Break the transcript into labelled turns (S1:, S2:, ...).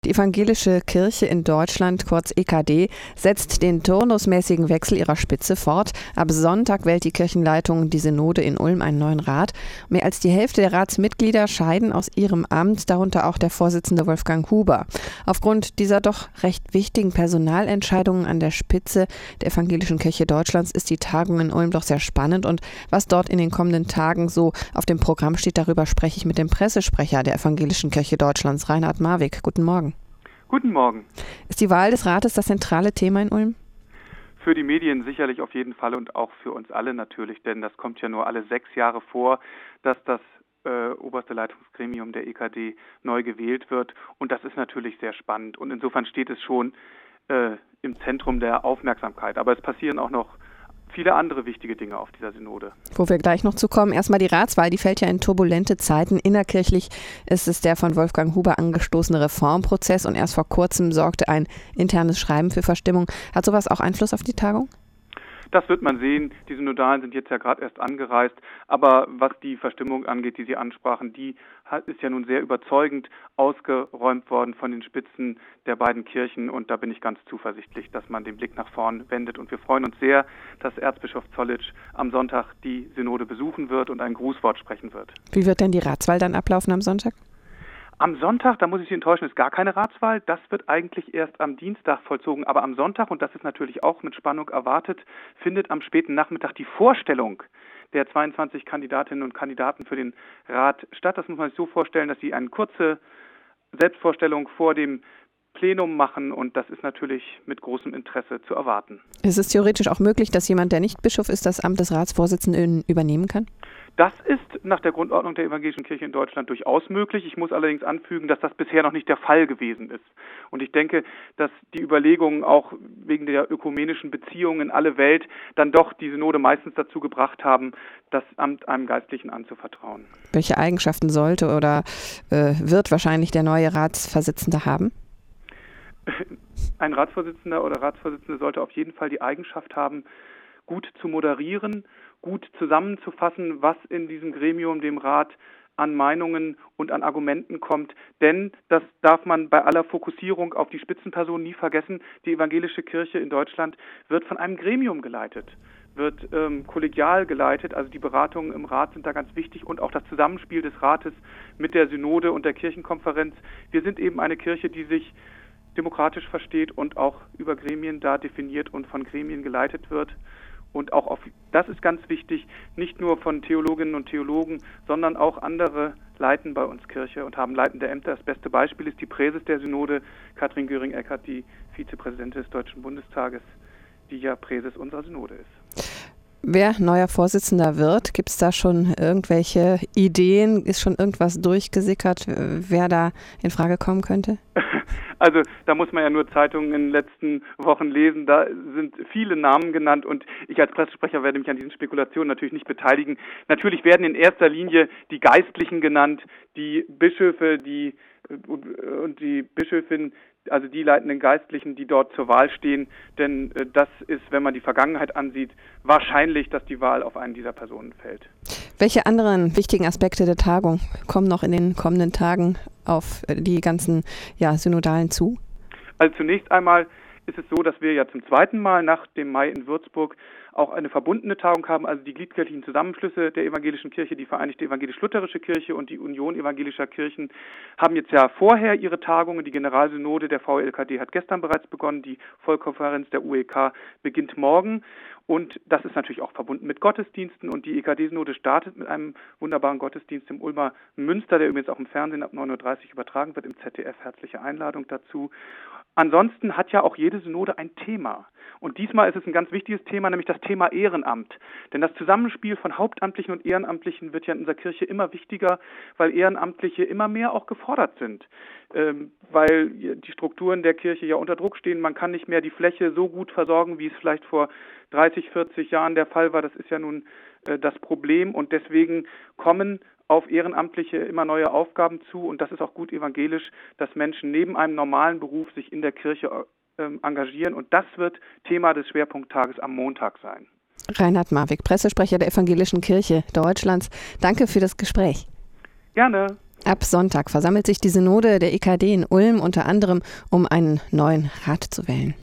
S1: Die Evangelische Kirche in Deutschland, kurz EKD, setzt den turnusmäßigen Wechsel ihrer Spitze fort. Ab Sonntag wählt die Kirchenleitung die Synode in Ulm einen neuen Rat. Mehr als die Hälfte der Ratsmitglieder scheiden aus ihrem Amt, darunter auch der Vorsitzende Wolfgang Huber. Aufgrund dieser doch recht wichtigen Personalentscheidungen an der Spitze der Evangelischen Kirche Deutschlands ist die Tagung in Ulm doch sehr spannend. Und was dort in den kommenden Tagen so auf dem Programm steht, darüber spreche ich mit dem Pressesprecher der Evangelischen Kirche Deutschlands, Reinhard Marwig. Guten Morgen.
S2: Guten Morgen.
S1: Ist die Wahl des Rates das zentrale Thema in Ulm?
S2: Für die Medien sicherlich auf jeden Fall und auch für uns alle natürlich, denn das kommt ja nur alle 6 Jahre vor, dass das oberste Leitungsgremium der EKD neu gewählt wird. Und das ist natürlich sehr spannend. Und insofern steht es schon im Zentrum der Aufmerksamkeit. Aber es passieren auch noch viele andere wichtige Dinge auf dieser Synode.
S1: Wo wir gleich noch zu kommen. Erstmal die Ratswahl, die fällt ja in turbulente Zeiten. Innerkirchlich ist es der von Wolfgang Huber angestoßene Reformprozess und erst vor kurzem sorgte ein internes Schreiben für Verstimmung. Hat sowas auch Einfluss auf die Tagung?
S2: Das wird man sehen. Die Synodalen sind jetzt ja gerade erst angereist. Aber was die Verstimmung angeht, die Sie ansprachen, die ist ja nun sehr überzeugend ausgeräumt worden von den Spitzen der beiden Kirchen. Und da bin ich ganz zuversichtlich, dass man den Blick nach vorn wendet. Und wir freuen uns sehr, dass Erzbischof Zollitsch am Sonntag die Synode besuchen wird und ein Grußwort sprechen wird.
S1: Wie wird denn die Ratswahl dann ablaufen am Sonntag?
S2: Am Sonntag, da muss ich Sie enttäuschen, ist gar keine Ratswahl. Das wird eigentlich erst am Dienstag vollzogen. Aber am Sonntag, und das ist natürlich auch mit Spannung erwartet, findet am späten Nachmittag die Vorstellung der 22 Kandidatinnen und Kandidaten für den Rat statt. Das muss man sich so vorstellen, dass sie eine kurze Selbstvorstellung vor dem Plenum machen, und das ist natürlich mit großem Interesse zu erwarten.
S1: Ist es theoretisch auch möglich, dass jemand, der nicht Bischof ist, das Amt des Ratsvorsitzenden übernehmen kann?
S2: Das ist nach der Grundordnung der Evangelischen Kirche in Deutschland durchaus möglich. Ich muss allerdings anfügen, dass das bisher noch nicht der Fall gewesen ist. Und ich denke, dass die Überlegungen auch wegen der ökumenischen Beziehungen in alle Welt dann doch die Synode meistens dazu gebracht haben, das Amt einem Geistlichen anzuvertrauen.
S1: Welche Eigenschaften sollte oder wird wahrscheinlich der neue Ratsvorsitzende haben?
S2: Ein Ratsvorsitzender oder Ratsvorsitzende sollte auf jeden Fall die Eigenschaft haben, gut zu moderieren, gut zusammenzufassen, was in diesem Gremium, dem Rat, an Meinungen und an Argumenten kommt. Denn, das darf man bei aller Fokussierung auf die Spitzenpersonen nie vergessen, die Evangelische Kirche in Deutschland wird von einem Gremium geleitet, wird kollegial geleitet. Also die Beratungen im Rat sind da ganz wichtig und auch das Zusammenspiel des Rates mit der Synode und der Kirchenkonferenz. Wir sind eben eine Kirche, die sich demokratisch versteht und auch über Gremien da definiert und von Gremien geleitet wird. Und auch das ist ganz wichtig, nicht nur von Theologinnen und Theologen, sondern auch andere leiten bei uns Kirche und haben leitende Ämter. Das beste Beispiel ist die Präses der Synode, Katrin Göring-Eckardt, die Vizepräsidentin des Deutschen Bundestages, die ja Präses unserer Synode ist.
S1: Wer neuer Vorsitzender wird, gibt es da schon irgendwelche Ideen? Ist schon irgendwas durchgesickert, wer da in Frage kommen könnte?
S2: Also da muss man ja nur Zeitungen in den letzten Wochen lesen. Da sind viele Namen genannt und ich als Pressesprecher werde mich an diesen Spekulationen natürlich nicht beteiligen. Natürlich werden in erster Linie die Geistlichen genannt, die Bischöfe, und die Bischöfin, also die leitenden Geistlichen, die dort zur Wahl stehen. Denn das ist, wenn man die Vergangenheit ansieht, wahrscheinlich, dass die Wahl auf einen dieser Personen fällt.
S1: Welche anderen wichtigen Aspekte der Tagung kommen noch in den kommenden Tagen auf die ganzen Synodalen zu? Also
S2: zunächst einmal ist es so, dass wir ja zum zweiten Mal nach dem Mai in Würzburg auch eine verbundene Tagung haben, also die gliedkirchlichen Zusammenschlüsse der Evangelischen Kirche, die Vereinigte Evangelisch-Lutherische Kirche und die Union Evangelischer Kirchen haben jetzt ja vorher ihre Tagungen. Die Generalsynode der VLKD hat gestern bereits begonnen, die Vollkonferenz der UEK beginnt morgen. Und das ist natürlich auch verbunden mit Gottesdiensten. Und die EKD-Synode startet mit einem wunderbaren Gottesdienst im Ulmer Münster, der übrigens auch im Fernsehen ab 9:30 Uhr übertragen wird, im ZDF. Herzliche Einladung dazu. Ansonsten hat ja auch jede Synode ein Thema. Und diesmal ist es ein ganz wichtiges Thema, nämlich das Thema Ehrenamt. Denn das Zusammenspiel von Hauptamtlichen und Ehrenamtlichen wird ja in unserer Kirche immer wichtiger, weil Ehrenamtliche immer mehr auch gefordert sind. Weil die Strukturen der Kirche ja unter Druck stehen. Man kann nicht mehr die Fläche so gut versorgen, wie es vielleicht vor 30, 40 Jahren der Fall war. Das ist ja nun das Problem. Und deswegen kommen auf Ehrenamtliche immer neue Aufgaben zu. Und das ist auch gut evangelisch, dass Menschen neben einem normalen Beruf sich in der Kirche engagieren. Und das wird Thema des Schwerpunkttages am Montag sein.
S1: Reinhard Marwig, Pressesprecher der Evangelischen Kirche Deutschlands. Danke für das Gespräch.
S2: Gerne.
S1: Ab Sonntag versammelt sich die Synode der EKD in Ulm unter anderem, um einen neuen Rat zu wählen.